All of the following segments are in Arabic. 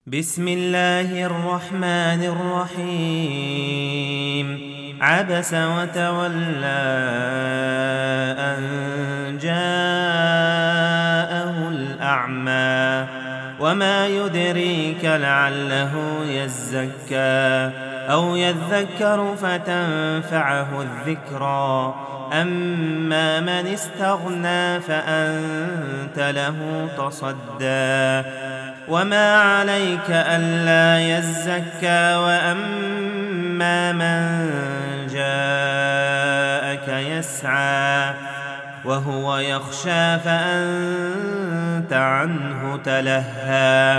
بسم الله الرحمن الرحيم عبس وتولى أن جاءه الأعمى وما يدريك لعله يزكى أو يذكر فتنفعه الذكرى أما من استغنى فأنت له تصدى وما عليك ألا يزكى وأما من جاءك يسعى وهو يخشى فأنت عنه تلهى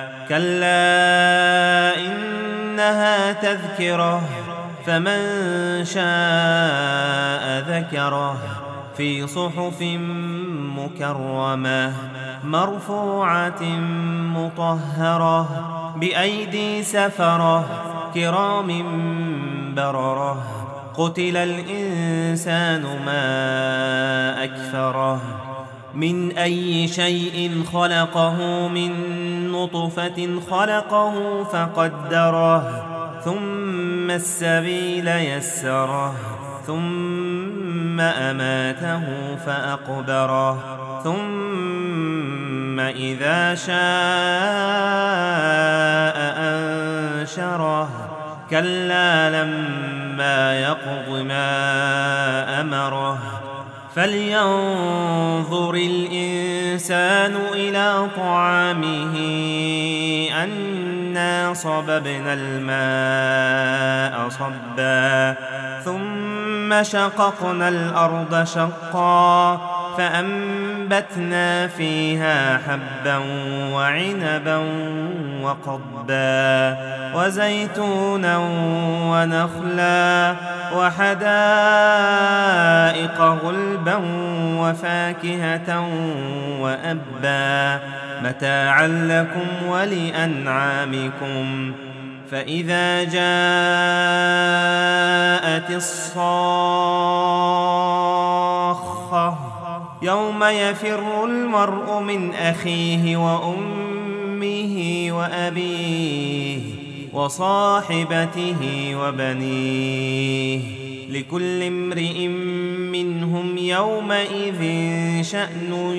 كلا إنها تذكرة فمن شاء ذكره في صحف مكرمة مرفوعة مطهرة بأيدي سفرة كرام بررة قتل الإنسان ما أكفره من أي شيء خلقه من نطفة خلقه فقدره ثم السبيل يسره ثم أماته فأقبره ثم إذا شاء أنشره كلا لما يقض ما أمره فلينظر الإنسان إلى طعامه أنا صببنا الماء صبا ثم شققنا الأرض شقا فأنبتنا فيها حبا وعنبا وقضبا وزيتونا ونخلا وحدائق غلبا وفاكهة وأبا متاعا لكم ولأنعامكم فإذا جاءت الصاخة يوم يفر المرء من أخيه وأمه وأبيه وصاحبته وبنيه لكل امرئ منهم يومئذ شأن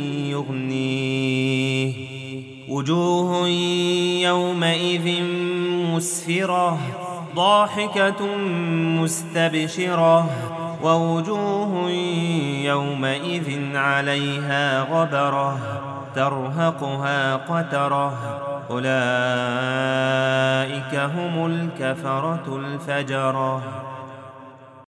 يغنيه وجوه يومئذ مسفرة ضاحكة مستبشرة ووجوه يومئذ عليها غبرة ترهقها قترة أولئك هم الكفرة الفجرة